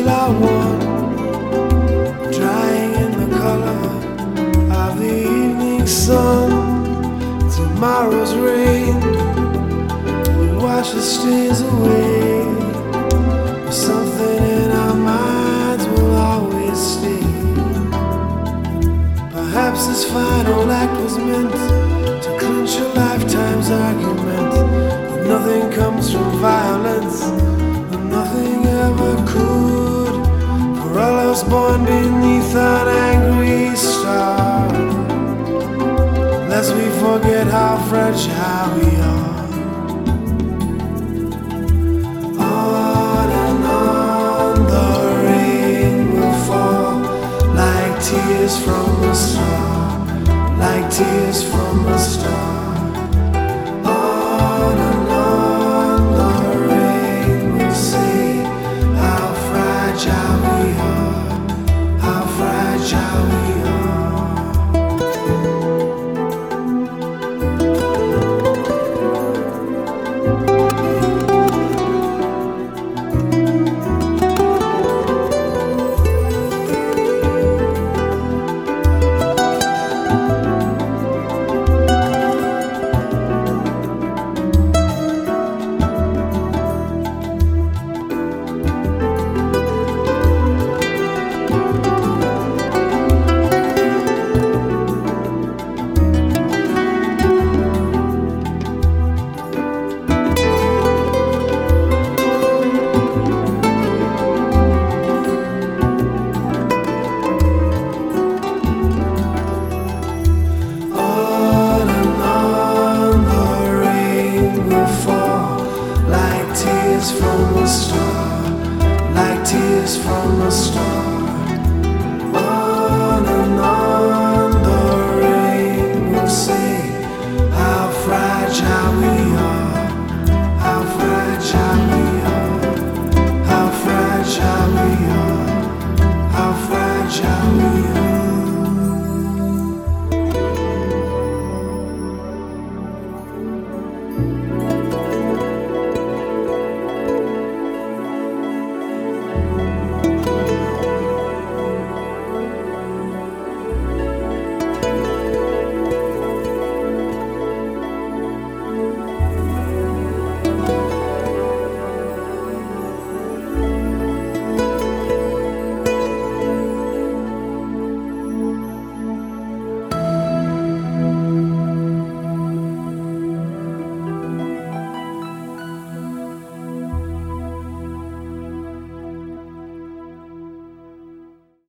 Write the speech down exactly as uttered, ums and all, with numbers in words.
without one, drying in the color of the evening sun. Tomorrow's rain will wash the stains away, but something in our minds will always stay. Perhaps this final act was meant to clinch a lifetime's argument, that nothing comes from violence, and nothing ever could, for all of us born beneath an angry star. Lest we forget how fragile we are. On and on the rain will fall, like tears from a star, like tears from a star.